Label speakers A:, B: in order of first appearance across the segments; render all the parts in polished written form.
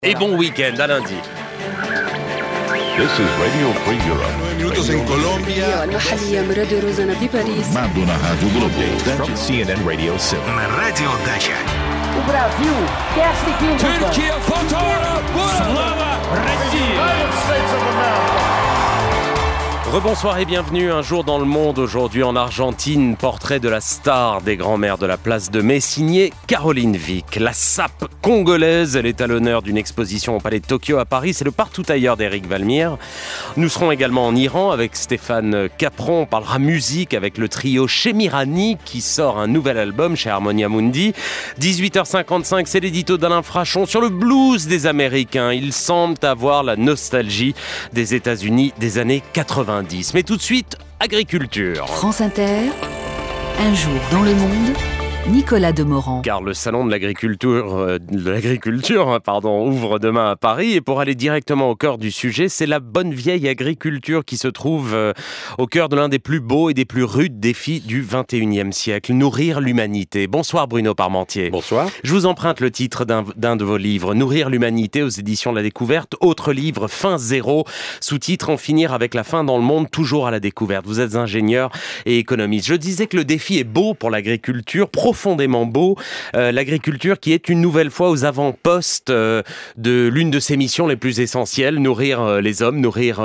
A: Et bon week-end, à lundi.
B: This is Radio Free Europe.
C: 9 minutos en Colombia.
D: المحلية من راديو روزانا بباريس.
B: From CNN Radio 7.
C: Radio Dacia.
E: O Brasil quer seguir
A: Türkiye fotoğrafı. Slava Rebonsoir et bienvenue, un jour dans le monde, aujourd'hui en Argentine, portrait de la star des grands-mères de la place de Mai, signé Caroline Vic. La sape congolaise, elle est à l'honneur d'une exposition au Palais de Tokyo à Paris, c'est le partout ailleurs d'Éric Valmire. Nous serons également en Iran avec Stéphane Capron, on parlera musique avec le trio Chemirani qui sort un nouvel album chez Harmonia Mundi. 18h55, c'est l'édito d'Alain Frachon sur le blues des Américains. Ils semblent avoir la nostalgie des États-Unis des années 90. Mais tout de suite, agriculture.
D: France Inter, un jour dans le monde, Nicolas Demorand.
A: Car le salon de l'agriculture, ouvre demain à Paris. Et pour aller directement au cœur du sujet, c'est la bonne vieille agriculture qui se trouve au cœur de l'un des plus beaux et des plus rudes défis du 21e siècle. Nourrir l'humanité. Bonsoir Bruno Parmentier.
F: Bonsoir.
A: Je vous emprunte le titre d'un de vos livres, Nourrir l'humanité aux éditions de La Découverte. Autre livre, Fin zéro, sous-titre En finir avec la faim dans le monde, toujours à la découverte. Vous êtes ingénieur et économiste. Je disais que le défi est beau pour l'agriculture, profondément beau. L'agriculture qui est une nouvelle fois aux avant-postes de l'une de ses missions les plus essentielles, nourrir les hommes, nourrir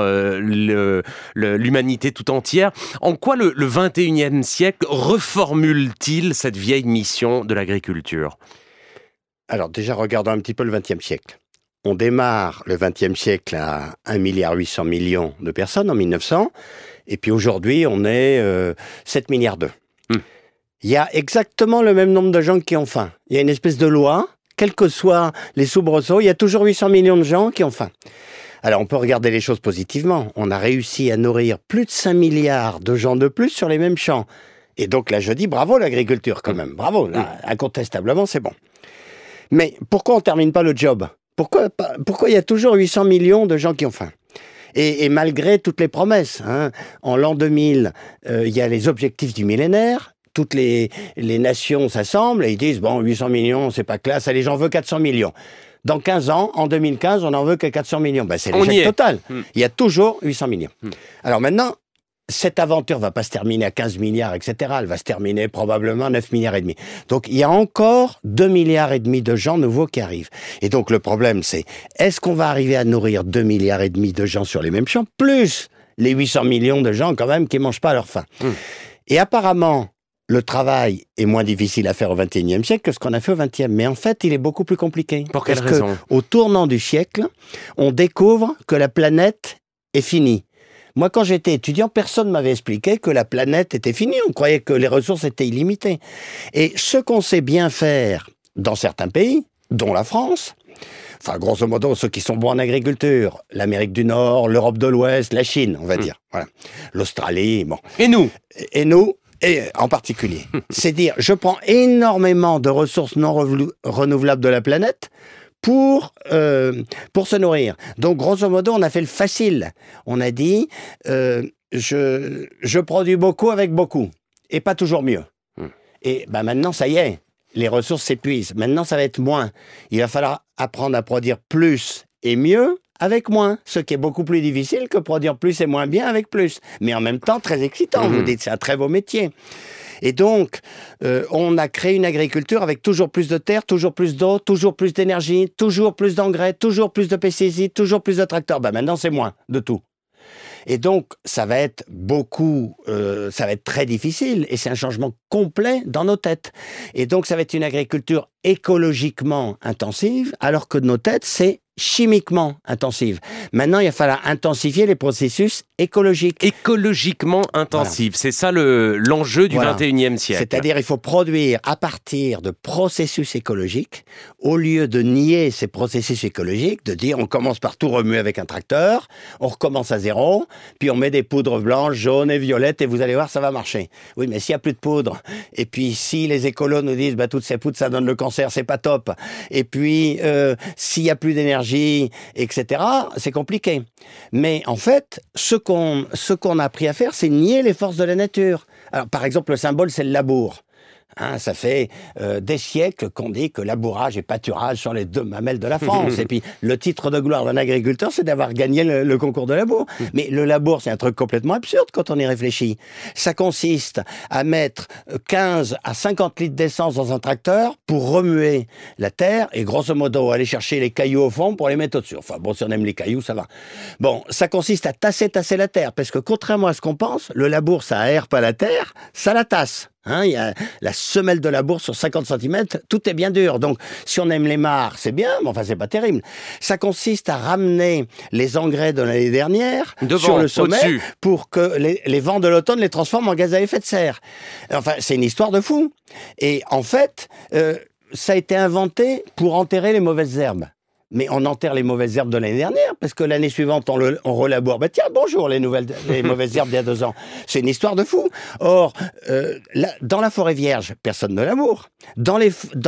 A: l'humanité tout entière. En quoi le 21e siècle reformule-t-il cette vieille mission de l'agriculture ?
F: Alors déjà, regardons un petit peu le 20e siècle. On démarre le 20e siècle à 1,8 milliard de personnes en 1900, et puis aujourd'hui, on est 7 milliards d'eux. Il y a exactement le même nombre de gens qui ont faim. Il y a une espèce de loi, quels que soient les soubresauts, il y a toujours 800 millions de gens qui ont faim. Alors on peut regarder les choses positivement. On a réussi à nourrir plus de 5 milliards de gens de plus sur les mêmes champs. Et donc là, je dis bravo l'agriculture quand même. Bravo, là, incontestablement, c'est bon. Mais pourquoi on ne termine pas le job ? Pourquoi il y a toujours 800 millions de gens qui ont faim ? Et malgré toutes les promesses, en l'an 2000, il y a les objectifs du millénaire. Toutes les nations s'assemblent et ils disent, bon, 800 millions, c'est pas classe, allez, j'en veux 400 millions. Dans 15 ans, en 2015, on n'en veut que 400 millions. Ben, c'est l'échec total. Il y a toujours 800 millions. Alors maintenant, cette aventure va pas se terminer à 15 milliards, etc. Elle va se terminer probablement à 9 milliards et demi. Donc, il y a encore 2 milliards et demi de gens nouveaux qui arrivent. Et donc, le problème, c'est, est-ce qu'on va arriver à nourrir 2 milliards et demi de gens sur les mêmes champs, plus les 800 millions de gens, quand même, qui mangent pas à leur faim? Et apparemment, le travail est moins difficile à faire au XXIe siècle que ce qu'on a fait au XXe. Mais en fait, il est beaucoup plus compliqué.
A: Pour quelle raison ?
F: Au tournant du siècle, on découvre que la planète est finie. Moi, quand j'étais étudiant, personne ne m'avait expliqué que la planète était finie. On croyait que les ressources étaient illimitées. Et ce qu'on sait bien faire dans certains pays, dont la France, enfin, grosso modo, ceux qui sont bons en agriculture, l'Amérique du Nord, l'Europe de l'Ouest, la Chine, on va dire. Voilà. L'Australie, bon.
A: Et nous ?
F: Et en particulier, c'est dire, je prends énormément de ressources non renouvelables de la planète pour se nourrir. Donc, grosso modo, on a fait le facile. On a dit, je produis beaucoup avec beaucoup, et pas toujours mieux. Et ben maintenant, ça y est, les ressources s'épuisent. Maintenant, ça va être moins. Il va falloir apprendre à produire plus et mieux avec moins, ce qui est beaucoup plus difficile que produire plus et moins bien avec plus. Mais en même temps, très excitant. Vous dites, c'est un très beau métier. Et donc, on a créé une agriculture avec toujours plus de terre, toujours plus d'eau, toujours plus d'énergie, toujours plus d'engrais, toujours plus de pesticides, toujours plus de tracteurs. Ben maintenant, c'est moins de tout. Et donc, ça va être très difficile. Et c'est un changement complet dans nos têtes. Et donc, ça va être une agriculture écologiquement intensive, alors que de nos têtes, c'est chimiquement intensive. Maintenant, il va falloir intensifier les processus écologiques.
A: Écologiquement intensif, voilà. C'est ça l'enjeu du 21e siècle.
F: C'est-à-dire, il faut produire à partir de processus écologiques, au lieu de nier ces processus écologiques, de dire on commence par tout remuer avec un tracteur, on recommence à zéro, puis on met des poudres blanches, jaunes et violettes, et vous allez voir, ça va marcher. Oui, mais s'il n'y a plus de poudre, et puis si les écolos nous disent toutes ces poudres, ça donne le cancer, c'est pas top, et puis s'il n'y a plus d'énergie, etc., c'est compliqué. Mais en fait, ce qu'on a appris à faire, c'est nier les forces de la nature. Alors, par exemple, le symbole, c'est le labour. Hein, ça fait des siècles qu'on dit que labourage et pâturage sont les deux mamelles de la France. Et puis, le titre de gloire d'un agriculteur, c'est d'avoir gagné le concours de labour. Mais le labour, c'est un truc complètement absurde quand on y réfléchit. Ça consiste à mettre 15 à 50 litres d'essence dans un tracteur pour remuer la terre et grosso modo aller chercher les cailloux au fond pour les mettre au-dessus. Enfin bon, si on aime les cailloux, ça va. Bon, ça consiste à tasser la terre parce que contrairement à ce qu'on pense, le labour, ça aère pas la terre, ça la tasse. Hein, il y a la semelle de labour sur 50 cm, tout est bien dur. Donc, si on aime les mares, c'est bien, mais enfin, c'est pas terrible. Ça consiste à ramener les engrais de l'année dernière sur le sommet
A: au-dessus,
F: pour que les vents de l'automne les transforment en gaz à effet de serre. Enfin, c'est une histoire de fou. Et en fait, ça a été inventé pour enterrer les mauvaises herbes. Mais on enterre les mauvaises herbes de l'année dernière, parce que l'année suivante, on relaboure. Tiens, bonjour, les mauvaises herbes d'il y a 2 ans. C'est une histoire de fou. Or, dans la forêt vierge, personne ne laboure. Dans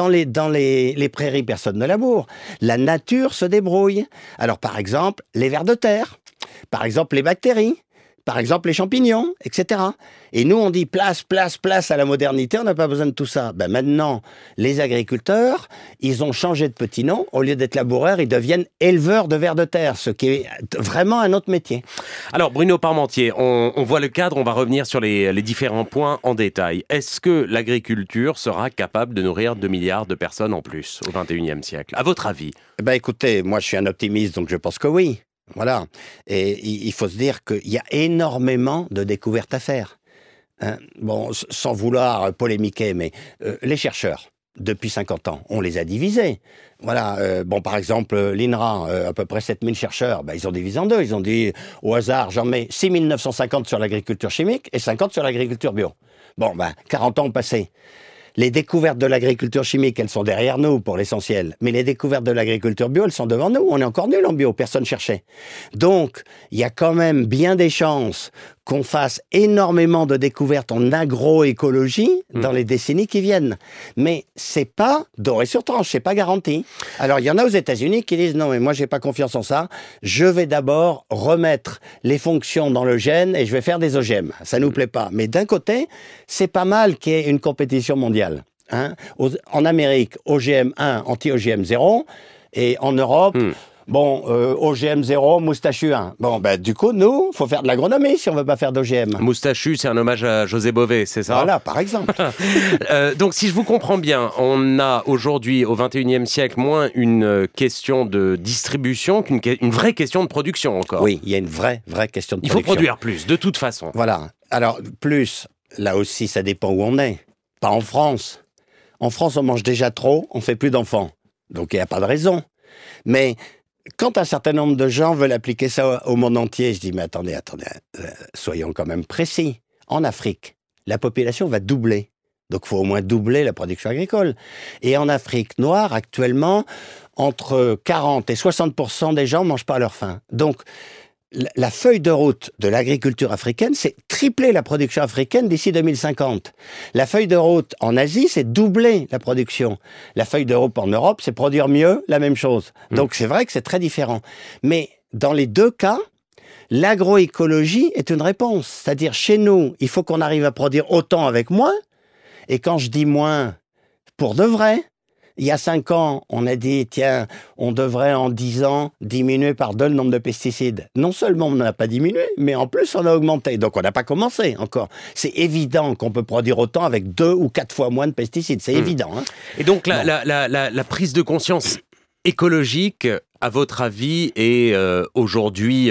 F: les prairies, personne ne laboure. La nature se débrouille. Alors, par exemple, les vers de terre. Par exemple, les bactéries. Par exemple, les champignons, etc. Et nous, on dit place à la modernité, on n'a pas besoin de tout ça. Ben maintenant, les agriculteurs, ils ont changé de petit nom. Au lieu d'être laboureurs, ils deviennent éleveurs de vers de terre, ce qui est vraiment un autre métier.
A: Alors, Bruno Parmentier, on voit le cadre, on va revenir sur les différents points en détail. Est-ce que l'agriculture sera capable de nourrir 2 milliards de personnes en plus au XXIe siècle? À votre avis?
F: Ben écoutez, moi je suis un optimiste, donc je pense que oui. Voilà. Et il faut se dire qu'il y a énormément de découvertes à faire. Hein, bon, sans vouloir polémiquer, mais les chercheurs, depuis 50 ans, on les a divisés. Voilà. Bon, par exemple, l'INRA, à peu près 7000 chercheurs, ben, ils ont divisé en 2. Ils ont dit, au hasard, j'en mets 6950 sur l'agriculture chimique et 50 sur l'agriculture bio. Bon, ben, 40 ans ont passé. Les découvertes de l'agriculture chimique, elles sont derrière nous pour l'essentiel. Mais les découvertes de l'agriculture bio, elles sont devant nous. On est encore nuls en bio, personne cherchait. Donc, il y a quand même bien des chances qu'on fasse énormément de découvertes en agroécologie dans les décennies qui viennent. Mais c'est pas doré sur tranche, c'est pas garanti. Alors, il y en a aux États-Unis qui disent non, mais moi, j'ai pas confiance en ça. Je vais d'abord remettre les fonctions dans le gène et je vais faire des OGM. Ça nous plaît pas. Mais d'un côté, c'est pas mal qu'il y ait une compétition mondiale. Hein, en Amérique, OGM 1, anti-OGM 0, et en Europe, bon, OGM 0, moustachu 1. Bon, ben, du coup, nous, faut faire de l'agronomie si on veut pas faire d'OGM.
A: Moustachu, c'est un hommage à José Bové, c'est ça?
F: Voilà, par exemple.
A: Donc, si je vous comprends bien, on a aujourd'hui, au XXIe siècle, moins une question de distribution qu'une vraie question de production encore.
F: Oui, il y a une vraie question de production.
A: Il faut produire plus, de toute façon.
F: Voilà. Alors, plus, là aussi, ça dépend où on est. Pas en France. En France, on mange déjà trop, on fait plus d'enfants. Donc, il n'y a pas de raison. Mais quand un certain nombre de gens veulent appliquer ça au monde entier, je dis, mais attendez, soyons quand même précis. En Afrique, la population va doubler. Donc, il faut au moins doubler la production agricole. Et en Afrique noire, actuellement, entre 40 et 60% des gens ne mangent pas à leur faim. Donc, la feuille de route de l'agriculture africaine, c'est tripler la production africaine d'ici 2050. La feuille de route en Asie, c'est doubler la production. La feuille de route en Europe, c'est produire mieux, la même chose. Donc c'est vrai que c'est très différent. Mais dans les deux cas, l'agroécologie est une réponse. C'est-à-dire, chez nous, il faut qu'on arrive à produire autant avec moins. Et quand je dis moins, pour de vrai, il y a 5 ans, on a dit, tiens, on devrait en 10 ans diminuer par 2 le nombre de pesticides. Non seulement on n'a pas diminué, mais en plus on a augmenté. Donc on n'a pas commencé encore. C'est évident qu'on peut produire autant avec 2 ou 4 fois moins de pesticides. C'est évident. Hein.
A: Et donc la prise de conscience écologique, à votre avis, est aujourd'hui,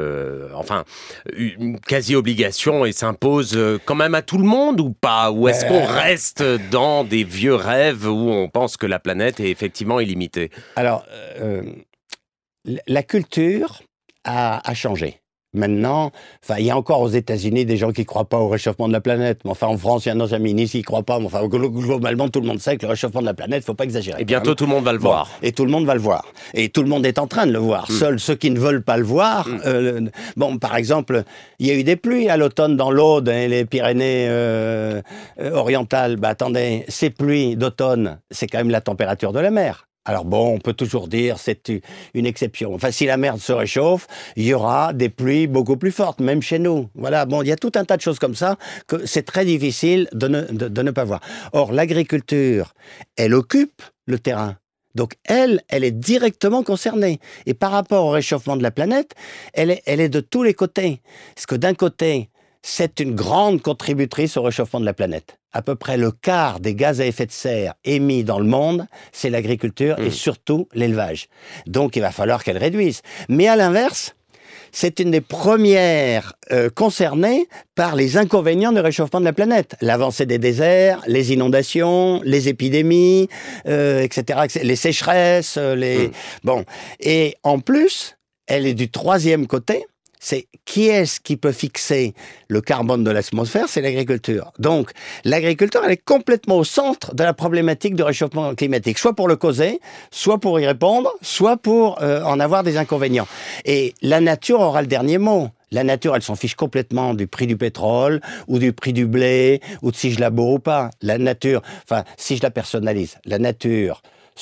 A: une quasi-obligation et s'impose quand même à tout le monde ou pas? Ou est-ce qu'on reste dans des vieux rêves où on pense que la planète est effectivement illimitée? Alors,
F: la culture a changé. Maintenant, il y a encore aux États-Unis des gens qui ne croient pas au réchauffement de la planète. Mais enfin, en France, il y a nos amis ici qui ne croient pas. Mais enfin, globalement, tout le monde sait que le réchauffement de la planète, il ne faut pas exagérer.
A: Et bientôt, tout le monde va le voir.
F: Et tout le monde va le voir. Et tout le monde est en train de le voir. Seuls ceux qui ne veulent pas le voir... par exemple, il y a eu des pluies à l'automne dans l'Aude et les Pyrénées orientales. Attendez, ces pluies d'automne, c'est quand même la température de la mer. Alors bon, on peut toujours dire c'est une exception. Enfin, si la mer se réchauffe, il y aura des pluies beaucoup plus fortes, même chez nous. Voilà, bon, il y a tout un tas de choses comme ça que c'est très difficile de ne pas voir. Or, l'agriculture, elle occupe le terrain. Donc elle est directement concernée. Et par rapport au réchauffement de la planète, elle est de tous les côtés. Parce que d'un côté, c'est une grande contributrice au réchauffement de la planète. À peu près le quart des gaz à effet de serre émis dans le monde, c'est l'agriculture et surtout l'élevage. Donc il va falloir qu'elle réduise. Mais à l'inverse, c'est une des premières concernées par les inconvénients du réchauffement de la planète. L'avancée des déserts, les inondations, les épidémies, etc., les sécheresses, Bon. Et en plus, elle est du troisième côté. C'est qui est-ce qui peut fixer le carbone de l'atmosphère? C'est l'agriculture. Donc, l'agriculture, elle est complètement au centre de la problématique du réchauffement climatique, soit pour le causer, soit pour y répondre, soit pour en avoir des inconvénients. Et la nature aura le dernier mot. La nature, elle s'en fiche complètement du prix du pétrole, ou du prix du blé, ou de si je laboure ou pas. La nature, enfin, si je la personnalise, la nature,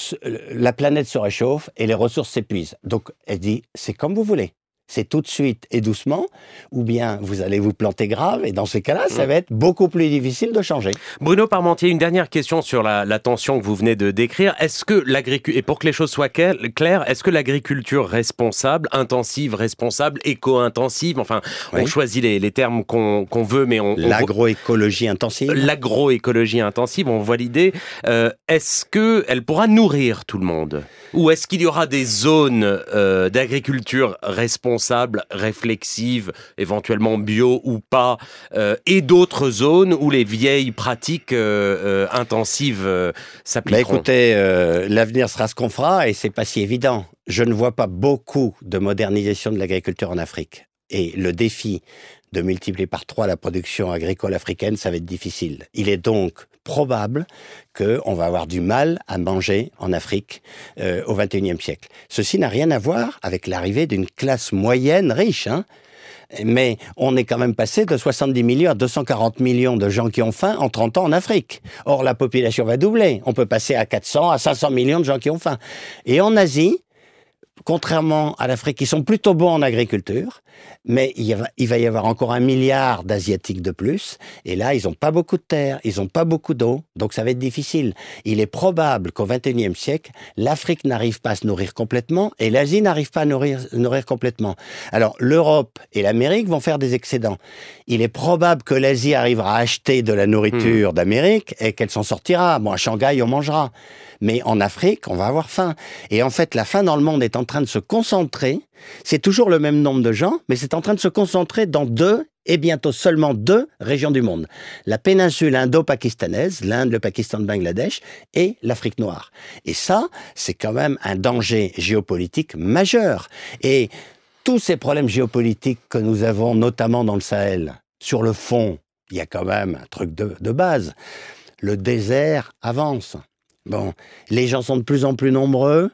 F: la planète se réchauffe et les ressources s'épuisent. Donc, elle dit, c'est comme vous voulez. C'est tout de suite et doucement, ou bien vous allez vous planter grave, et dans ces cas-là, ça va être beaucoup plus difficile de changer.
A: Bruno Parmentier, une dernière question sur la tension que vous venez de décrire. Est-ce que et pour que les choses soient claires, est-ce que l'agriculture responsable, intensive, responsable, éco-intensive, enfin, on choisit les termes qu'on veut, mais
F: l'agroécologie intensive.
A: L'agroécologie intensive, on voit l'idée. Est-ce qu'elle pourra nourrir tout le monde? Ou est-ce qu'il y aura des zones d'agriculture responsable, réflexive, éventuellement bio ou pas, et d'autres zones où les vieilles pratiques intensives s'appliqueront?
F: Écoutez, l'avenir sera ce qu'on fera, et c'est pas si évident. Je ne vois pas beaucoup de modernisation de l'agriculture en Afrique. Et le défi de multiplier par 3 la production agricole africaine, ça va être difficile. Il est donc probable qu'on va avoir du mal à manger en Afrique au XXIe siècle. Ceci n'a rien à voir avec l'arrivée d'une classe moyenne riche, hein. Mais on est quand même passé de 70 millions à 240 millions de gens qui ont faim en 30 ans en Afrique. Or, la population va doubler. On peut passer à 400, à 500 millions de gens qui ont faim. Et en Asie, contrairement à l'Afrique, ils sont plutôt bons en agriculture, mais il va y avoir encore 1 milliard d'Asiatiques de plus, et là, ils n'ont pas beaucoup de terre, ils n'ont pas beaucoup d'eau, donc ça va être difficile. Il est probable qu'au XXIe siècle, l'Afrique n'arrive pas à se nourrir complètement, et l'Asie n'arrive pas à nourrir complètement. Alors, l'Europe et l'Amérique vont faire des excédents. Il est probable que l'Asie arrivera à acheter de la nourriture d'Amérique, et qu'elle s'en sortira. Bon, à Shanghai, on mangera. Mais en Afrique, on va avoir faim. Et en fait, la faim dans le monde est en train de se concentrer. C'est toujours le même nombre de gens, mais c'est en train de se concentrer dans 2, et bientôt seulement 2 régions du monde. La péninsule indo-pakistanaise, l'Inde, le Pakistan, le Bangladesh, et l'Afrique noire. Et ça, c'est quand même un danger géopolitique majeur. Et tous ces problèmes géopolitiques que nous avons, notamment dans le Sahel, sur le fond, il y a quand même un truc de base. Le désert avance. Bon, les gens sont de plus en plus nombreux,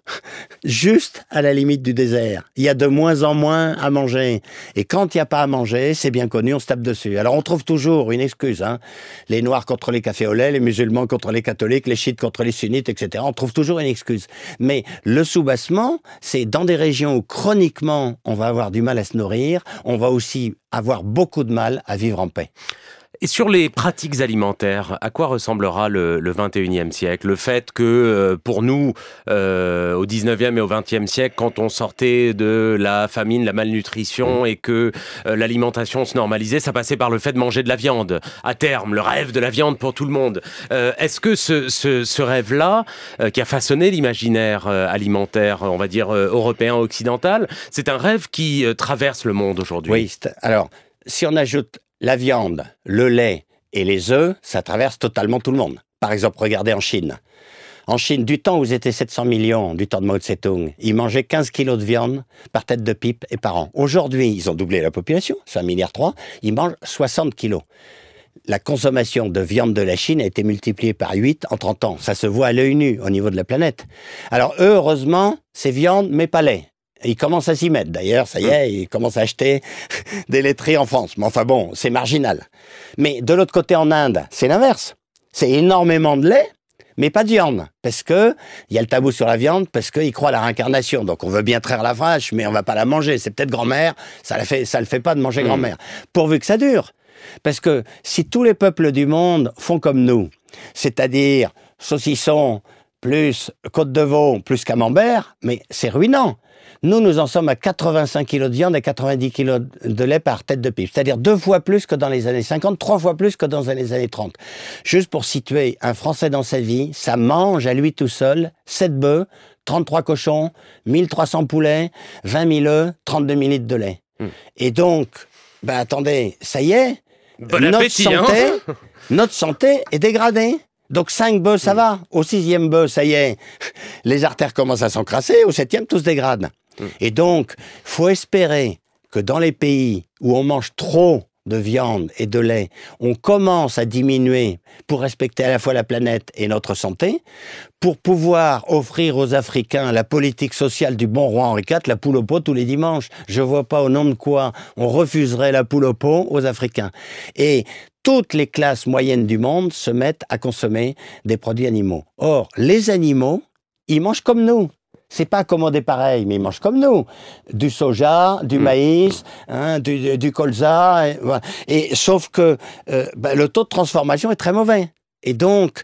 F: juste à la limite du désert. Il y a de moins en moins à manger. Et quand il n'y a pas à manger, c'est bien connu, on se tape dessus. Alors on trouve toujours une excuse, hein. Les Noirs contre les cafés au lait, les musulmans contre les catholiques, les chiites contre les sunnites, etc. On trouve toujours une excuse. Mais le soubassement, c'est dans des régions où chroniquement on va avoir du mal à se nourrir, on va aussi avoir beaucoup de mal à vivre en paix.
A: Et sur les pratiques alimentaires, à quoi ressemblera le 21e siècle? Le fait que, pour nous, au 19e et au 20e siècle, quand on sortait de la famine, la malnutrition, et que l'alimentation se normalisait, ça passait par le fait de manger de la viande. À terme, le rêve de la viande pour tout le monde. Est-ce que ce rêve-là, qui a façonné l'imaginaire alimentaire, on va dire, européen, occidental, c'est un rêve qui traverse le monde aujourd'hui?
F: Oui, alors, si on ajoute la viande, le lait et les œufs, ça traverse totalement tout le monde. Par exemple, regardez en Chine. En Chine, du temps où ils étaient 700 millions, du temps de Mao Tse-tung, ils mangeaient 15 kilos de viande par tête de pipe et par an. Aujourd'hui, ils ont doublé la population, c'est 1,3 milliard, ils mangent 60 kilos. La consommation de viande de la Chine a été multipliée par 8 en 30 ans. Ça se voit à l'œil nu au niveau de la planète. Alors eux, heureusement, c'est viande, mais pas lait. Ils commencent à s'y mettre. D'ailleurs, ça y est, ils commencent à acheter des laiteries en France. Mais enfin bon, c'est marginal. Mais de l'autre côté, en Inde, c'est l'inverse. C'est énormément de lait, mais pas de viande, parce que il y a le tabou sur la viande, parce qu'ils croient à la réincarnation. Donc on veut bien traire la vache, mais on va pas la manger. C'est peut-être grand-mère, ça le fait pas de manger grand-mère. Pourvu que ça dure. Parce que si tous les peuples du monde font comme nous, c'est-à-dire saucisson plus côte de veau plus camembert, mais c'est ruinant. Nous en sommes à 85 kilos de viande et 90 kilos de lait par tête de pipe. C'est-à-dire 2 fois plus que dans les années 50, 3 fois plus que dans les années 30. Juste pour situer, un Français dans sa vie, ça mange à lui tout seul 7 bœufs, 33 cochons, 1300 poulets, 20 000 œufs, 32 000 litres de lait. Et donc, attendez, ça y est, notre santé est dégradée. Donc 5 bœufs, ça va. Au 6e bœuf, ça y est, les artères commencent à s'encrasser. Au 7e, tout se dégrade. Et donc, faut espérer que dans les pays où on mange trop de viande et de lait, on commence à diminuer pour respecter à la fois la planète et notre santé, pour pouvoir offrir aux Africains la politique sociale du bon roi Henri IV, la poule au pot tous les dimanches. Je vois pas au nom de quoi on refuserait la poule au pot aux Africains. Et toutes les classes moyennes du monde se mettent à consommer des produits animaux. Or, les animaux, ils mangent comme nous. C'est pas accommodé pareil, mais ils mangent comme nous. Du soja, du maïs, du colza. Et sauf que le taux de transformation est très mauvais. Et donc,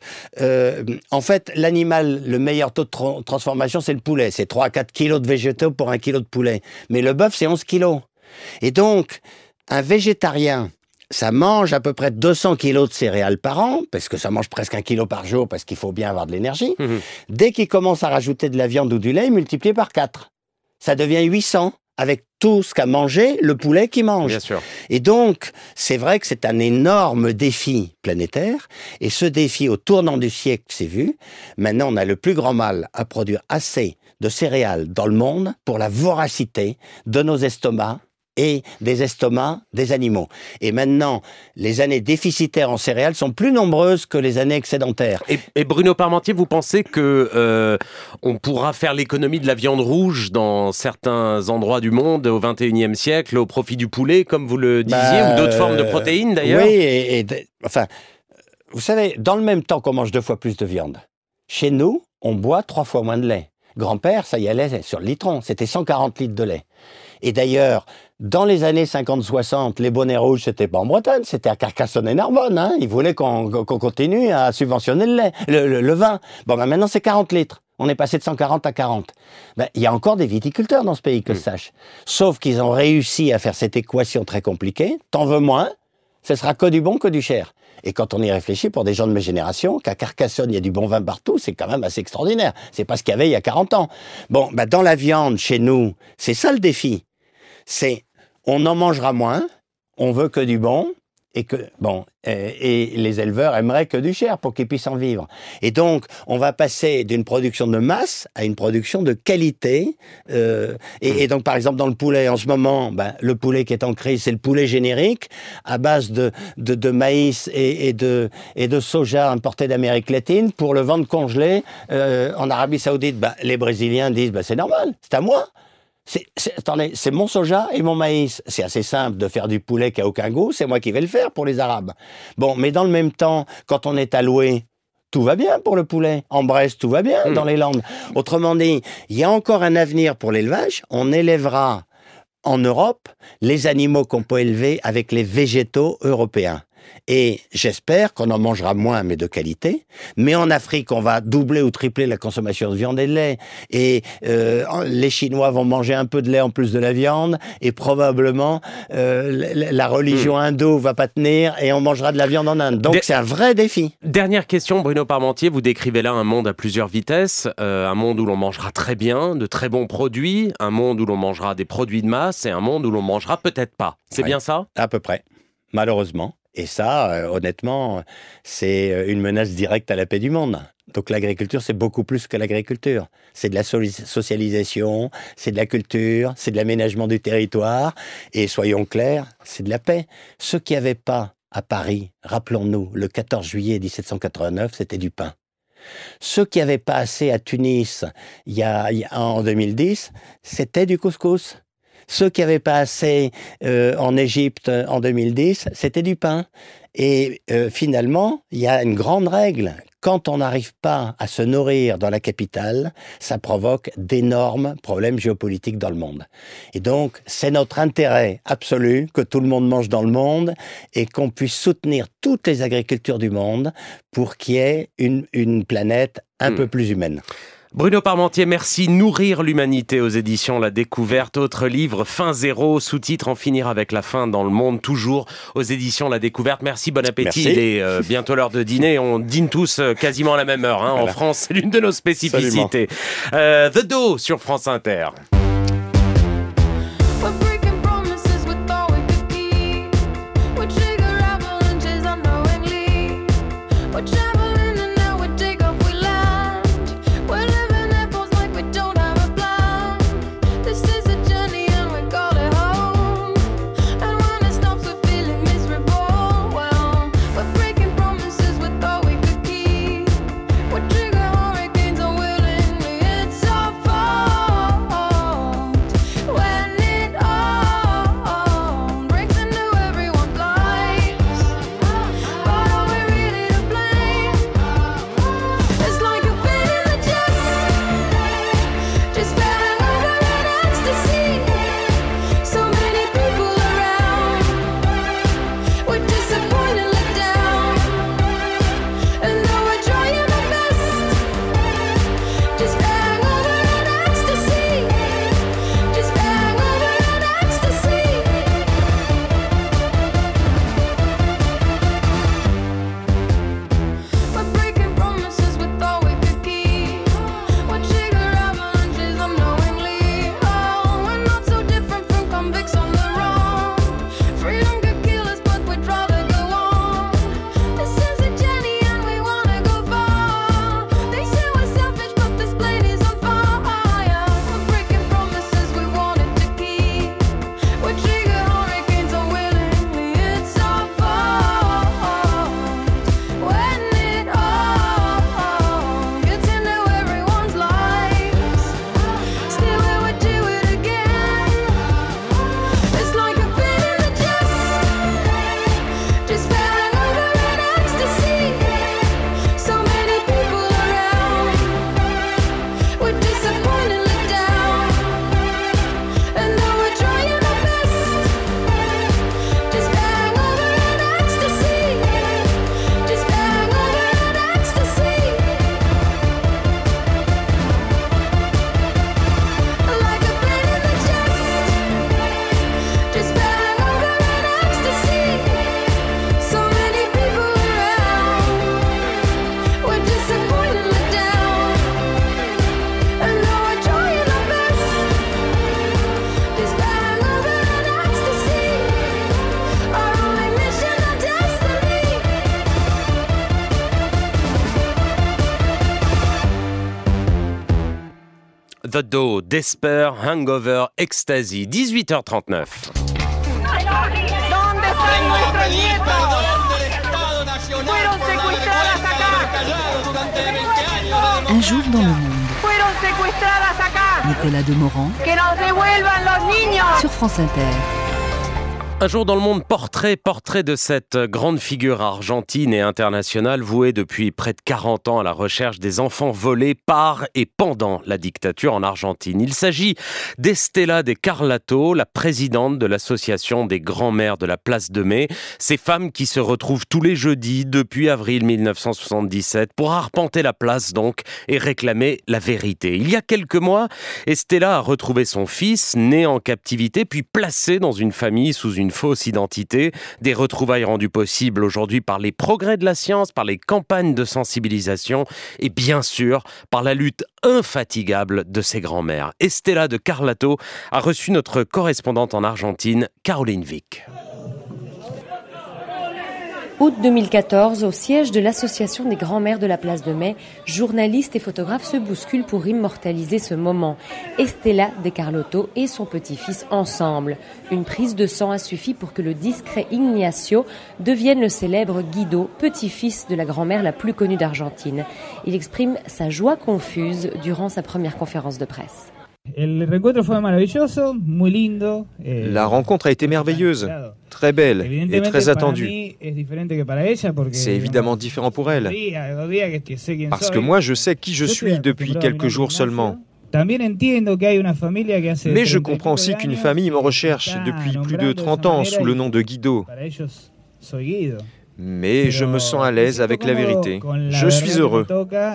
F: en fait, l'animal, le meilleur taux de transformation, c'est le poulet. C'est 3 à 4 kilos de végétaux pour 1 kilo de poulet. Mais le bœuf, c'est 11 kilos. Et donc, un végétarien, ça mange à peu près 200 kilos de céréales par an, parce que ça mange presque 1 kilo par jour, parce qu'il faut bien avoir de l'énergie. Dès qu'il commence à rajouter de la viande ou du lait, multiplié par 4. Ça devient 800, avec tout ce qu'a mangé le poulet qu'il mange.
A: Bien sûr.
F: Et donc, c'est vrai que c'est un énorme défi planétaire, et ce défi, au tournant du siècle, c'est vu. Maintenant, on a le plus grand mal à produire assez de céréales dans le monde pour la voracité de nos estomacs, et des estomacs des animaux. Et maintenant, les années déficitaires en céréales sont plus nombreuses que les années excédentaires.
A: Et Bruno Parmentier, vous pensez que on pourra faire l'économie de la viande rouge dans certains endroits du monde au XXIe siècle au profit du poulet, comme vous le disiez, ou d'autres formes de protéines d'ailleurs?
F: Oui, enfin, vous savez, dans le même temps qu'on mange 2 fois plus de viande, chez nous, on boit 3 fois moins de lait. Grand-père, ça y allait sur le litron, c'était 140 litres de lait. Et d'ailleurs, dans les années 50-60, les bonnets rouges, c'était pas en Bretagne, c'était à Carcassonne et Narbonne. Ils voulaient qu'on continue à subventionner le lait, le vin. Bon, maintenant, c'est 40 litres. On est passé de 140 à 40. Il y a encore des viticulteurs dans ce pays, que je sache. Sauf qu'ils ont réussi à faire cette équation très compliquée. T'en veux moins, ce sera que du bon, que du cher. Et quand on y réfléchit, pour des gens de mes générations, qu'à Carcassonne, il y a du bon vin partout, c'est quand même assez extraordinaire. C'est pas ce qu'il y avait il y a 40 ans. Bon, dans la viande, chez nous, c'est ça le défi. C'est, on en mangera moins, on veut que du bon, et les éleveurs aimeraient que du cher pour qu'ils puissent en vivre. Et donc, on va passer d'une production de masse à une production de qualité. Et donc, par exemple, dans le poulet, en ce moment, le poulet qui est en crise, c'est le poulet générique, à base de maïs et de soja importé d'Amérique latine, pour le vendre congelé en Arabie Saoudite. Les Brésiliens disent, c'est normal, c'est à moi. Attendez, c'est mon soja et mon maïs. C'est assez simple de faire du poulet qui a aucun goût, c'est moi qui vais le faire pour les Arabes. Bon, mais dans le même temps, quand on est à Loué, tout va bien pour le poulet. En Bresse, tout va bien dans les Landes. Autrement dit, il y a encore un avenir pour l'élevage. On élèvera en Europe les animaux qu'on peut élever avec les végétaux européens. Et j'espère qu'on en mangera moins, mais de qualité. Mais en Afrique, on va doubler ou tripler la consommation de viande et de lait. Et les Chinois vont manger un peu de lait en plus de la viande. Et probablement, la religion hindoue va pas tenir et on mangera de la viande en Inde. Donc c'est un vrai défi.
A: Dernière question, Bruno Parmentier. Vous décrivez là un monde à plusieurs vitesses. Un monde où l'on mangera très bien, de très bons produits. Un monde où l'on mangera des produits de masse. Et un monde où l'on mangera peut-être pas. C'est bien ça ?
F: À peu près, malheureusement. Et ça, honnêtement, c'est une menace directe à la paix du monde. Donc l'agriculture, c'est beaucoup plus que l'agriculture. C'est de la socialisation, c'est de la culture, c'est de l'aménagement du territoire. Et soyons clairs, c'est de la paix. Ceux qui n'avaient pas à Paris, rappelons-nous, le 14 juillet 1789, c'était du pain. Ceux qui n'avaient pas assez à Tunis en 2010, c'était du couscous. Ceux qui n'avaient pas assez en Égypte en 2010, c'était du pain. Et finalement, il y a une grande règle. Quand on n'arrive pas à se nourrir dans la capitale, ça provoque d'énormes problèmes géopolitiques dans le monde. Et donc, c'est notre intérêt absolu que tout le monde mange dans le monde et qu'on puisse soutenir toutes les agricultures du monde pour qu'il y ait une planète un peu plus humaine.
A: Bruno Parmentier, merci. Nourrir l'humanité aux éditions La Découverte. Autre livre, Fin zéro, sous-titre En finir avec la faim dans le monde, toujours aux éditions La Découverte. Merci, bon appétit.
F: Merci.
A: Il est bientôt l'heure de dîner. On dîne tous quasiment à la même heure. Voilà. En France, c'est l'une de nos spécificités. The Dough sur France Inter. The Dough, Despair, Hangover, Ecstasy, 18h39.
D: Un jour dans le monde. Nicolas Demorand sur France Inter.
A: Un jour dans le monde, portrait de cette grande figure argentine et internationale vouée depuis près de 40 ans à la recherche des enfants volés par et pendant la dictature en Argentine. Il s'agit d'Estela de Carlotto, la présidente de l'association des grands-mères de la Place de Mai. Ces femmes qui se retrouvent tous les jeudis depuis avril 1977 pour arpenter la place donc et réclamer la vérité. Il y a quelques mois, Estela a retrouvé son fils, né en captivité puis placé dans une famille sous une fausse identité, des retrouvailles rendues possibles aujourd'hui par les progrès de la science, par les campagnes de sensibilisation et bien sûr par la lutte infatigable de ses grands-mères. Estela de Carlotto a reçu notre correspondante en Argentine, Caroline Vic.
G: Août 2014, au siège de l'association des grands-mères de la Place de Mai, journalistes et photographes se bousculent pour immortaliser ce moment. Estela de Carlotto et son petit-fils ensemble. Une prise de sang a suffi pour que le discret Ignacio devienne le célèbre Guido, petit-fils de la grand-mère la plus connue d'Argentine. Il exprime sa joie confuse durant sa première conférence de presse.
H: La rencontre a été merveilleuse, très belle et très attendue. C'est évidemment différent pour elle, parce que moi je sais qui je suis depuis quelques jours seulement. Mais je comprends aussi qu'une famille me recherche depuis plus de 30 ans sous le nom de Guido. Mais je me sens à l'aise avec la vérité. Je suis heureux.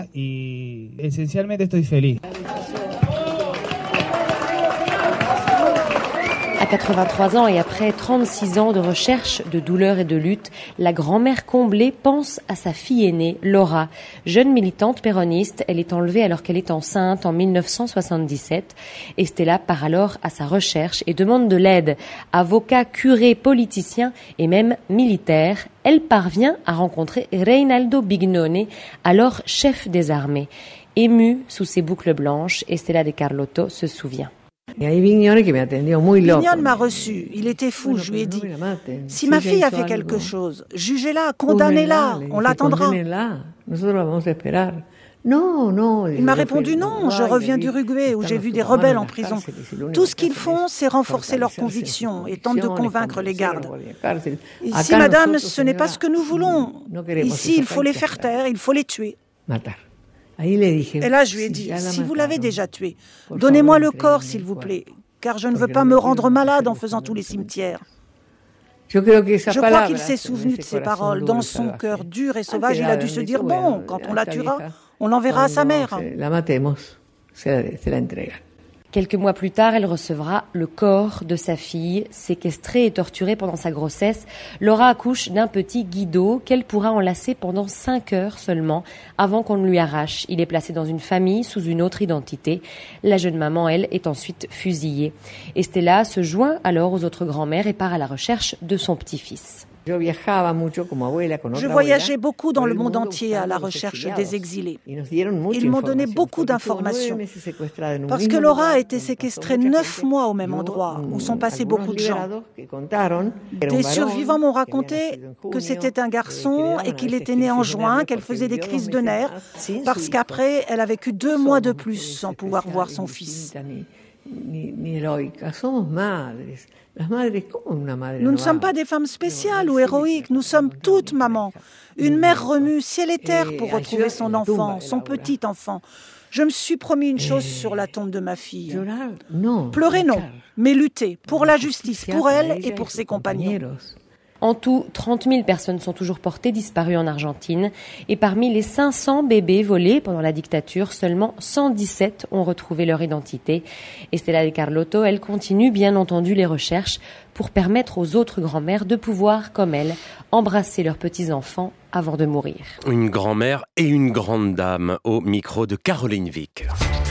G: À 83 ans et après 36 ans de recherche, de douleur et de lutte, la grand-mère comblée pense à sa fille aînée, Laura. Jeune militante péroniste, elle est enlevée alors qu'elle est enceinte en 1977. Estela part alors à sa recherche et demande de l'aide. Avocat, curé, politicien et même militaire, elle parvient à rencontrer Reinaldo Bignone, alors chef des armées. Émue sous ses boucles blanches, Estela de Carlotto se souvient.
I: Vignone m'a reçu, il était fou, je lui ai dit, si ma fille a fait quelque chose, jugez-la, condamnez-la, on l'attendra. Il m'a répondu non, je reviens d'Uruguay où j'ai vu des rebelles en prison. Tout ce qu'ils font, c'est renforcer leurs convictions et tentent de convaincre les gardes. Ici, madame, ce n'est pas ce que nous voulons. Ici, il faut les faire taire, il faut les tuer. Et là, je lui ai dit, si vous l'avez déjà tué, donnez-moi le corps, s'il vous plaît, car je ne veux pas me rendre malade en faisant tous les cimetières. Je crois qu'il s'est souvenu de ces paroles. Dans son cœur dur et sauvage, il a dû se dire, bon, quand on la tuera, on l'enverra à sa mère.
G: Quelques mois plus tard, elle recevra le corps de sa fille, séquestrée et torturée pendant sa grossesse. Laura accouche d'un petit Guido qu'elle pourra enlacer pendant 5 heures seulement avant qu'on ne lui arrache. Il est placé dans une famille sous une autre identité. La jeune maman, elle, est ensuite fusillée. Estela se joint alors aux autres grand-mères et part à la recherche de son petit-fils.
I: Je voyageais beaucoup dans le monde entier à la recherche des exilés. Ils m'ont donné beaucoup d'informations. Parce que Laura a été séquestrée 9 mois au même endroit, où sont passés beaucoup de gens. Des survivants m'ont raconté que c'était un garçon et qu'il était né en juin, qu'elle faisait des crises de nerfs, parce qu'après, elle a vécu 2 mois de plus sans pouvoir voir son fils. Nous ne sommes pas des femmes spéciales ou héroïques, nous sommes toutes mamans. Une mère remue ciel et terre pour retrouver son enfant, son petit enfant. Je me suis promis une chose sur la tombe de ma fille. Pleurer non, mais lutter pour la justice, pour elle et pour ses compagnons.
G: En tout, 30 000 personnes sont toujours portées disparues en Argentine. Et parmi les 500 bébés volés pendant la dictature, seulement 117 ont retrouvé leur identité. Estela de Carlotto, elle continue bien entendu les recherches pour permettre aux autres grand-mères de pouvoir, comme elle, embrasser leurs petits-enfants avant de mourir.
A: Une grand-mère et une grande dame au micro de Caroline Vick.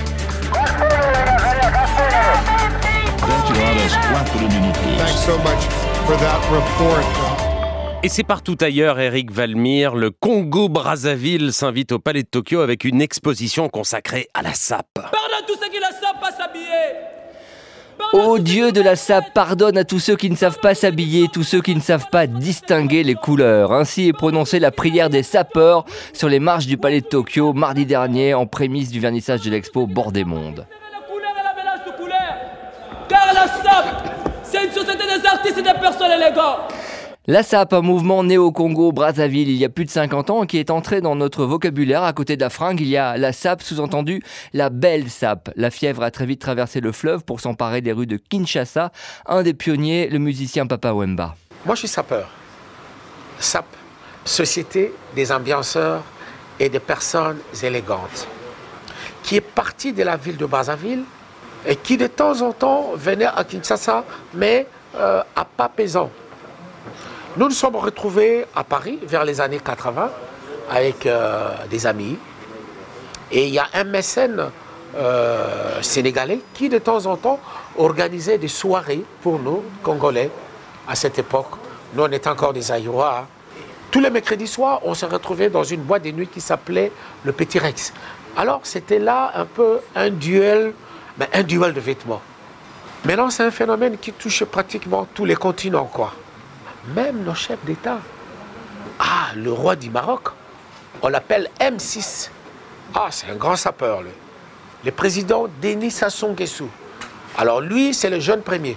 C: Thanks so much for that report.
A: Et c'est partout ailleurs, Eric Valmir. Le Congo-Brazzaville s'invite au Palais de Tokyo avec une exposition consacrée à la sape.
J: Pardonne à tous ceux qui ne savent pas s'habiller.
K: Ô Dieu de la sape, pardonne à tous ceux qui ne savent pas s'habiller, tous ceux qui ne savent pas distinguer les couleurs. Ainsi est prononcée la prière des sapeurs sur les marches du Palais de Tokyo mardi dernier en prémisse du vernissage de l'expo Bord des Mondes.
J: La couleur et la mélange de couleurs. Car la sape, c'est une société des artistes et des personnes élégantes.
K: La sape, un mouvement né au Congo, Brazzaville, il y a plus de 50 ans, qui est entré dans notre vocabulaire. À côté de la fringue, il y a la sape, sous-entendu la belle sape. La fièvre a très vite traversé le fleuve pour s'emparer des rues de Kinshasa. Un des pionniers, le musicien Papa Wemba.
L: Moi, je suis sapeur. SAP, Société des ambianceurs et des personnes élégantes, qui est partie de la ville de Brazzaville et qui, de temps en temps, venait à Kinshasa, mais à pas pesant. Nous nous sommes retrouvés à Paris vers les années 80 avec des amis. Et il y a un mécène sénégalais qui, de temps en temps, organisait des soirées pour nous, Congolais, à cette époque. Nous, on était encore des Aïrois. Tous les mercredis soirs, on se retrouvait dans une boîte de nuit qui s'appelait le Petit Rex. Alors, c'était là un peu un duel de vêtements. Maintenant, c'est un phénomène qui touche pratiquement tous les continents, quoi. Même nos chefs d'État. Ah, le roi du Maroc, on l'appelle M6. Ah, c'est un grand sapeur, lui. le président Denis Sassou Nguesso. Alors lui, c'est le jeune premier.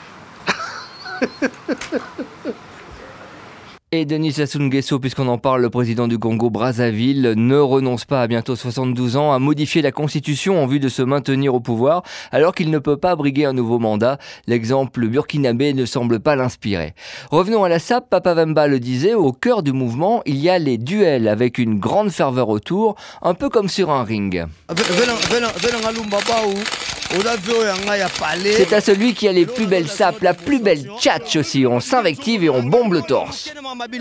K: Et Denis Sassou Nguesso, puisqu'on en parle, le président du Congo-Brazzaville ne renonce pas à bientôt 72 ans à modifier la constitution en vue de se maintenir au pouvoir, alors qu'il ne peut pas briguer un nouveau mandat. L'exemple burkinabé ne semble pas l'inspirer. Revenons à la SAP, Papa Wemba le disait, au cœur du mouvement, il y a les duels avec une grande ferveur autour, un peu comme sur un ring. C'est à celui qui a les plus belles sapes, la plus belle tchatch aussi. On s'invective et on bombe le torse.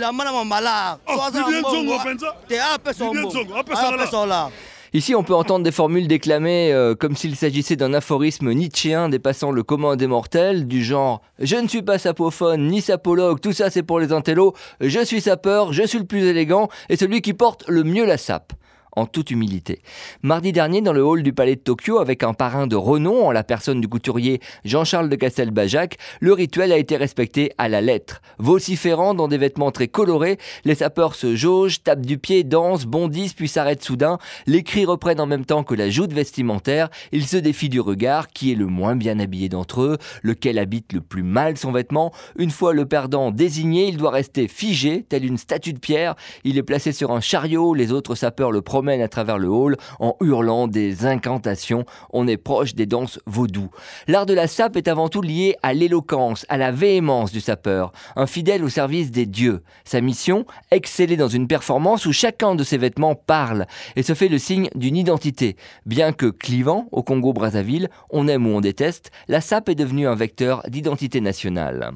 K: Ici, on peut entendre des formules déclamées comme s'il s'agissait d'un aphorisme nietzschéen dépassant le commun des mortels, du genre « Je ne suis pas sapophone ni sapologue, tout ça c'est pour les intellos, je suis sapeur, je suis le plus élégant et celui qui porte le mieux la sape ». En toute humilité. Mardi dernier, dans le hall du Palais de Tokyo, avec un parrain de renom, en la personne du couturier Jean-Charles de Castelbajac, le rituel a été respecté à la lettre. Vociférant dans des vêtements très colorés, les sapeurs se jaugent, tapent du pied, dansent, bondissent, puis s'arrêtent soudain. Les cris reprennent en même temps que la joute vestimentaire. Ils se défient du regard, qui est le moins bien habillé d'entre eux, lequel habite le plus mal son vêtement. Une fois le perdant désigné, il doit rester figé, tel une statue de pierre. Il est placé sur un chariot, les autres sapeurs le promènent à travers le hall en hurlant des incantations. On est proche des danses vaudou. L'art de la sape est avant tout lié à l'éloquence, à la véhémence du sapeur, un fidèle au service des dieux. Sa mission, exceller dans une performance où chacun de ses vêtements parle et se fait le signe d'une identité. Bien que clivant au Congo-Brazzaville, on aime ou on déteste, la sape est devenue un vecteur d'identité nationale.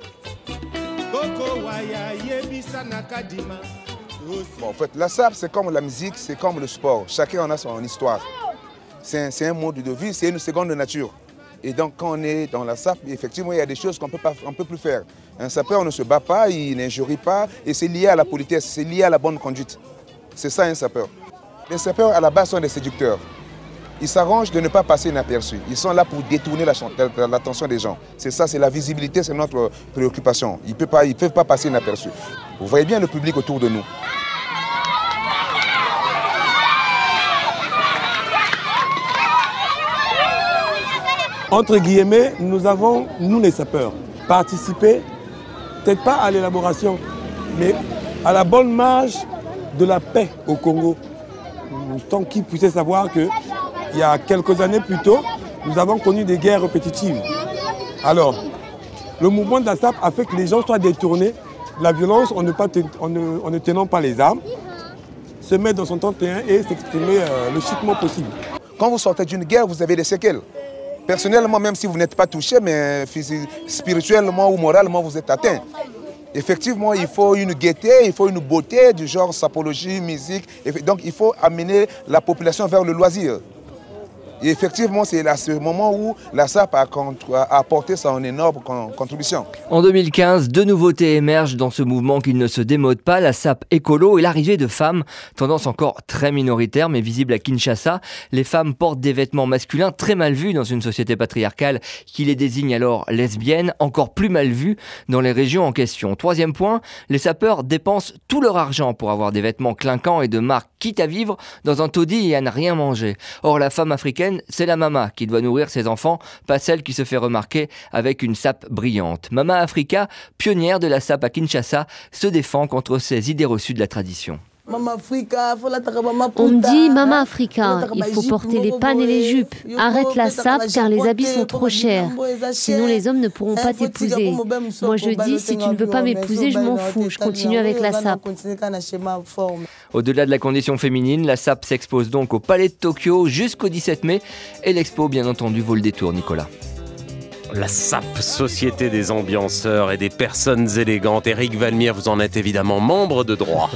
M: Bon, en fait, la sape, c'est comme la musique, c'est comme le sport. Chacun en a son histoire. C'est un mode de vie, c'est une seconde nature. Et donc, quand on est dans la sape, effectivement, il y a des choses qu'on ne peut plus faire. Un sapeur ne se bat pas, il n'injurie pas, et c'est lié à la politesse, c'est lié à la bonne conduite. C'est ça un sapeur. Les sapeurs, à la base, sont des séducteurs. Ils s'arrangent de ne pas passer inaperçus. Ils sont là pour détourner l'attention des gens. C'est ça, c'est la visibilité, c'est notre préoccupation. Ils ne peuvent pas passer inaperçus. Vous voyez bien le public autour de nous.
N: Entre guillemets, nous avons, nous les sapeurs, participé, peut-être pas à l'élaboration, mais à la bonne marge de la paix au Congo. Tant qui puissait savoir qu'il y a quelques années plus tôt, nous avons connu des guerres répétitives. Alors, le mouvement de la SAP a fait que les gens soient détournés de la violence en ne tenant pas les armes, se mettre dans son 31 et s'exprimer le chiquement possible.
M: Quand vous sortez d'une guerre, vous avez des séquelles. Personnellement, même si vous n'êtes pas touché, mais spirituellement ou moralement, vous êtes atteint. Effectivement, il faut une gaieté, il faut une beauté du genre sapologie, musique. Donc, il faut amener la population vers le loisir. Et effectivement, c'est à ce moment où la SAP a apporté son énorme contribution.
K: En 2015, deux nouveautés émergent dans ce mouvement qui ne se démode pas, la SAP écolo et l'arrivée de femmes, tendance encore très minoritaire mais visible à Kinshasa. Les femmes portent des vêtements masculins très mal vus dans une société patriarcale qui les désigne alors lesbiennes, encore plus mal vues dans les régions en question. Troisième point, les sapeurs dépensent tout leur argent pour avoir des vêtements clinquants et de marque, quitte à vivre dans un taudis et à ne rien manger. Or, la femme africaine, c'est la mama qui doit nourrir ses enfants, pas celle qui se fait remarquer avec une sape brillante. Mama Africa, pionnière de la sape à Kinshasa, se défend contre ces idées reçues de la tradition.
O: On me dit, Mama Africa, il faut porter les pannes et les jupes. Arrête la sape car les habits sont trop chers. Sinon les hommes ne pourront pas t'épouser. Moi je dis, si tu ne veux pas m'épouser, je m'en fous. Je continue avec la sape.
K: Au-delà de la condition féminine, la sape s'expose donc au Palais de Tokyo jusqu'au 17 mai. Et l'expo, bien entendu, vaut le détour, Nicolas.
A: La SAP, Société des ambianceurs et des personnes élégantes. Éric Valmière, vous en êtes évidemment membre de droit.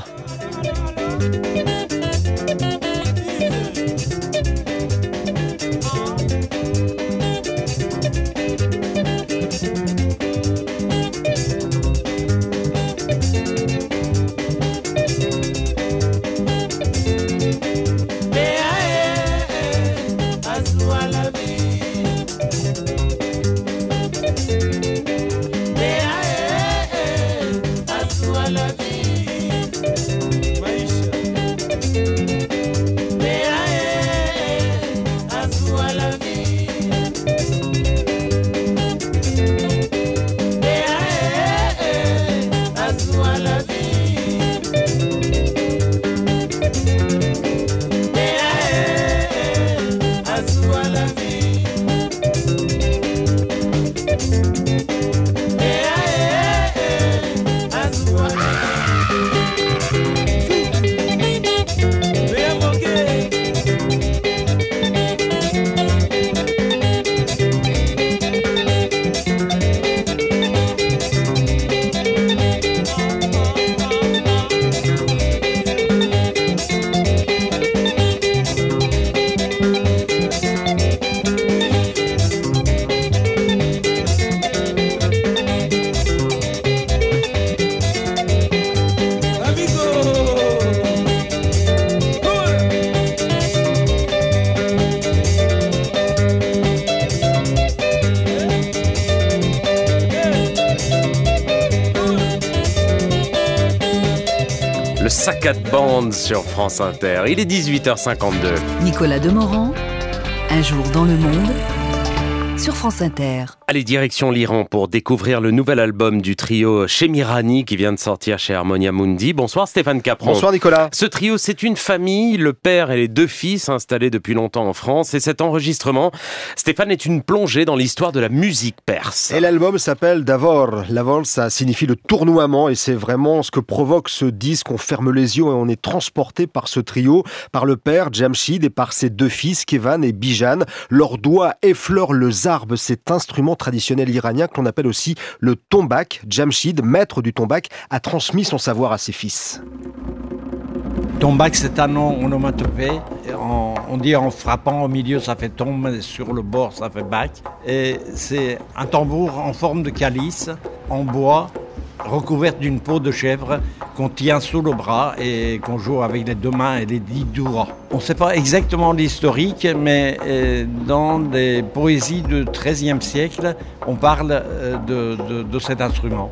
A: Saccade Band sur France Inter. Il est 18h52.
D: Nicolas Demorand, Un jour dans le monde, sur France Inter.
A: Allez, direction l'Iran pour découvrir le nouvel album du trio Shemirani qui vient de sortir chez Harmonia Mundi. Bonsoir Stéphane Capron.
P: Bonsoir Nicolas.
A: Ce trio, c'est une famille, le père et les deux fils installés depuis longtemps en France. Et cet enregistrement, Stéphane, est une plongée dans l'histoire de la musique perse.
P: Et l'album s'appelle Davor. Lavor, ça signifie le tournoiement et c'est vraiment ce que provoque ce disque. On ferme les yeux et on est transporté par ce trio, par le père Jamshid et par ses deux fils Kevan et Bijan. Leurs doigts effleurent le zarb, cet instrument traditionnel iranien que l'on appelle aussi le tombak. Jamshid, maître du tombak, a transmis son savoir à ses fils.
Q: Tombak, c'est un nom onomatopée. On dit en frappant au milieu, ça fait tombe, sur le bord, ça fait bac. Et c'est un tambour en forme de calice, en bois, recouverte d'une peau de chèvre qu'on tient sous le bras et qu'on joue avec les deux mains et les 10 doigts. On ne sait pas exactement l'historique, mais dans des poésies du XIIIe siècle, on parle de cet instrument.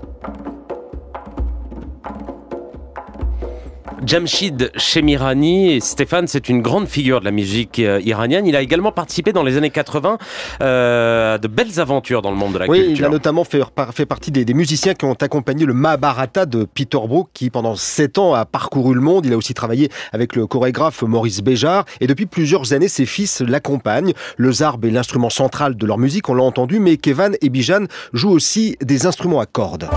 A: Jamshid Shemirani, et Stéphane, c'est une grande figure de la musique iranienne. Il a également participé dans les années 80 à de belles aventures dans le monde de la culture.
P: Oui, il a notamment fait partie des musiciens qui ont accompagné le Mahabharata de Peter Brook, qui pendant 7 ans a parcouru le monde. Il a aussi travaillé avec le chorégraphe Maurice Béjart. Et depuis plusieurs années, ses fils l'accompagnent. Le zarb est l'instrument central de leur musique, on l'a entendu, mais Kevan et Bijan jouent aussi des instruments à cordes.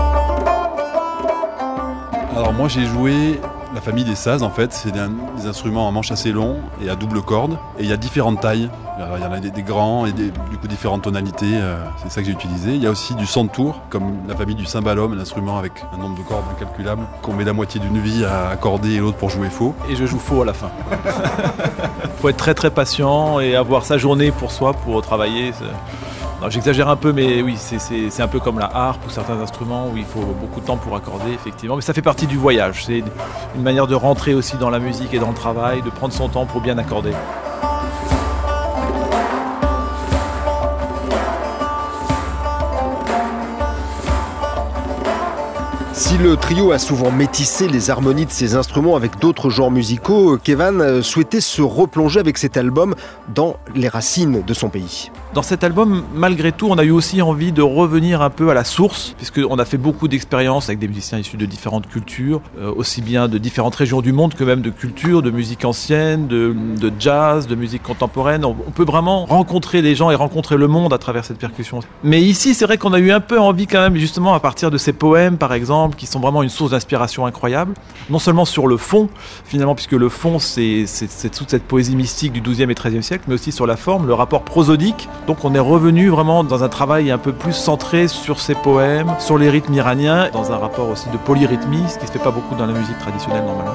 R: Alors moi j'ai joué la famille des sazes en fait, c'est des instruments à manche assez long et à double corde et il y a différentes tailles, alors, il y en a des grands et du coup différentes tonalités, c'est ça que j'ai utilisé. Il y a aussi du santour comme la famille du cymbalum, un instrument avec un nombre de cordes incalculable qu'on met la moitié d'une vie à accorder et l'autre pour jouer faux.
S: Et je joue faux à la fin. Faut être très très patient et avoir sa journée pour soi pour travailler. Non, j'exagère un peu, mais oui, c'est un peu comme la harpe ou certains instruments où il faut beaucoup de temps pour accorder, effectivement. Mais ça fait partie du voyage. C'est une manière de rentrer aussi dans la musique et dans le travail, de prendre son temps pour bien accorder.
P: Si le trio a souvent métissé les harmonies de ses instruments avec d'autres genres musicaux, Kevan souhaitait se replonger avec cet album dans les racines de son pays.
S: Dans cet album, malgré tout, on a eu aussi envie de revenir un peu à la source, puisqu'on a fait beaucoup d'expériences avec des musiciens issus de différentes cultures, aussi bien de différentes régions du monde que même de cultures, de musique ancienne, de jazz, de musique contemporaine. On peut vraiment rencontrer les gens et rencontrer le monde à travers cette percussion. Mais ici, c'est vrai qu'on a eu un peu envie quand même, justement, à partir de ces poèmes, par exemple, qui sont vraiment une source d'inspiration incroyable. Non seulement sur le fond, finalement, puisque le fond, c'est toute cette poésie mystique du XIIe et XIIIe siècle, mais aussi sur la forme, le rapport prosodique. Donc on est revenu vraiment dans un travail un peu plus centré sur ces poèmes, sur les rythmes iraniens, dans un rapport aussi de polyrythmie, ce qui ne se fait pas beaucoup dans la musique traditionnelle normalement.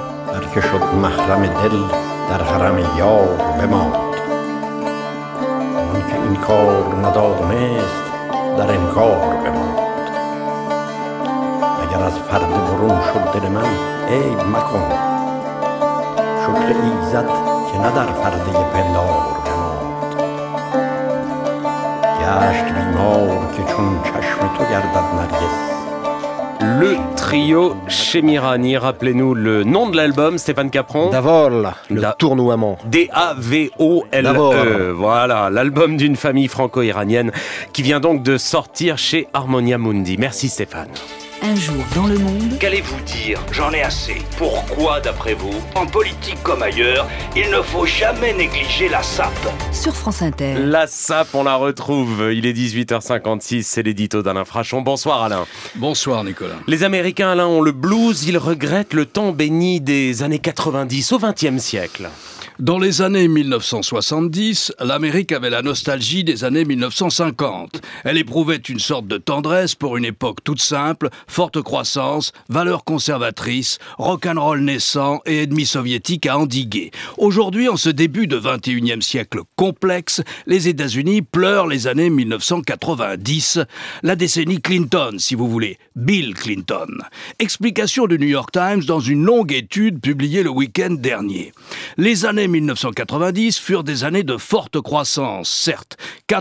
A: Le trio Shemirani, rappelez-nous le nom de l'album, Stéphane Capron.
P: Davor, le tournoiement.
A: D-A-V-O-L-E. Voilà, l'album d'une famille franco-iranienne qui vient donc de sortir chez Harmonia Mundi. Merci Stéphane.
D: Un jour dans le monde.
T: Qu'allez-vous dire? J'en ai assez. Pourquoi, d'après vous, en politique comme ailleurs, il ne faut jamais négliger la SAP?
D: Sur France Inter.
A: La SAP, on la retrouve. Il est 18h56, c'est l'édito d'Alain Frachon. Bonsoir Alain.
U: Bonsoir Nicolas.
A: Les Américains, Alain, ont le blues. Ils regrettent le temps béni des années 90 au XXe siècle.
U: Dans les années 1970, l'Amérique avait la nostalgie des années 1950. Elle éprouvait une sorte de tendresse pour une époque toute simple, forte croissance, valeurs conservatrices, rock'n'roll naissant et ennemis soviétiques à endiguer. Aujourd'hui, en ce début de 21e siècle complexe, les États-Unis pleurent les années 1990, la décennie Clinton, si vous voulez, Bill Clinton. Explication du New York Times dans une longue étude publiée le week-end dernier. Les années années 1990 furent des années de forte croissance, certes.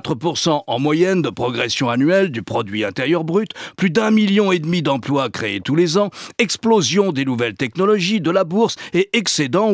U: 4% en moyenne de progression annuelle du produit intérieur brut, plus d'1,5 million d'emplois créés tous les ans, explosion des nouvelles technologies, de la bourse et excédent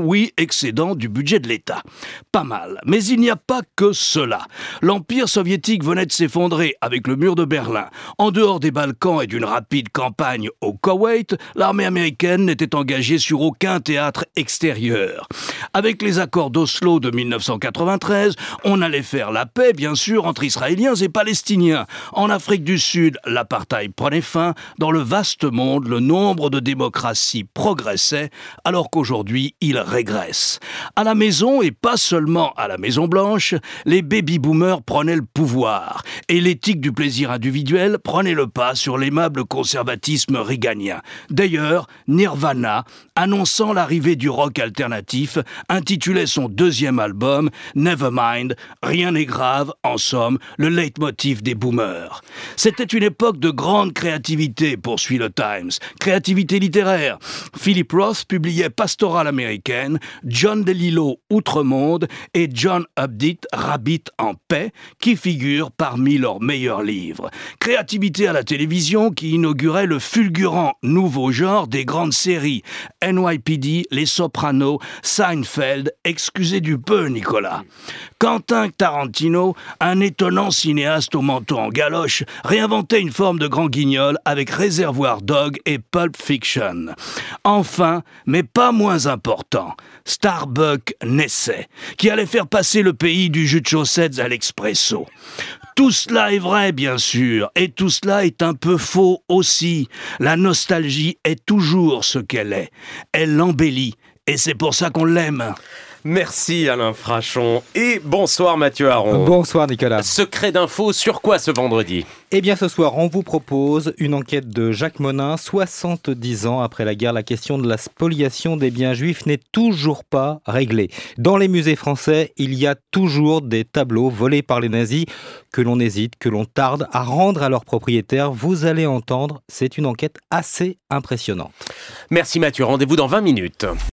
U: du budget de l'État. Pas mal. Mais il n'y a pas que cela. L'Empire soviétique venait de s'effondrer avec le mur de Berlin. En dehors des Balkans et d'une rapide campagne au Koweït, l'armée américaine n'était engagée sur aucun théâtre extérieur. Avec les accords d'Oslo de 1993, on allait faire la paix, bien sûr, entre Israéliens et Palestiniens. En Afrique du Sud, l'apartheid prenait fin. Dans le vaste monde, le nombre de démocraties progressait, alors qu'aujourd'hui, il régresse. À la maison, et pas seulement à la Maison-Blanche, les baby-boomers prenaient le pouvoir. Et l'éthique du plaisir individuel prenait le pas sur l'aimable conservatisme reaganien. D'ailleurs, Nirvana, annonçant l'arrivée du rock alternatif, intitulait son deuxième album « Nevermind », rien n'est grave, en somme, le leitmotiv des boomers. C'était une époque de grande créativité, poursuit le Times. Créativité littéraire. Philip Roth publiait Pastorale américaine, John DeLillo, Outre-monde, et John Updike, Rabbit en paix, qui figurent parmi leurs meilleurs livres. Créativité à la télévision qui inaugurait le fulgurant nouveau genre des grandes séries. NYPD, Les Sopranos, Seinfeld, excusez du peu, Nicolas. Quentin Tarantino, un étonnant cinéaste au menton en galoche, réinventait une forme de grand guignol avec Reservoir Dog et Pulp Fiction. Enfin, mais pas moins important, Starbucks naissait, qui allait faire passer le pays du jus de chaussettes à l'expresso. Tout cela est vrai, bien sûr, et tout cela est un peu faux aussi. La nostalgie est toujours ce qu'elle est. Elle l'embellit, et c'est pour ça qu'on l'aime.
A: Merci Alain Frachon et bonsoir Mathieu Aron.
B: Bonsoir Nicolas.
A: Secret d'info sur quoi ce vendredi ?
B: Eh bien ce soir on vous propose une enquête de Jacques Monin. 70 ans après la guerre, la question de la spoliation des biens juifs n'est toujours pas réglée. Dans les musées français, il y a toujours des tableaux volés par les nazis que l'on hésite, que l'on tarde à rendre à leurs propriétaires. Vous allez entendre, c'est une enquête assez impressionnante.
A: Merci Mathieu, rendez-vous dans 20 minutes.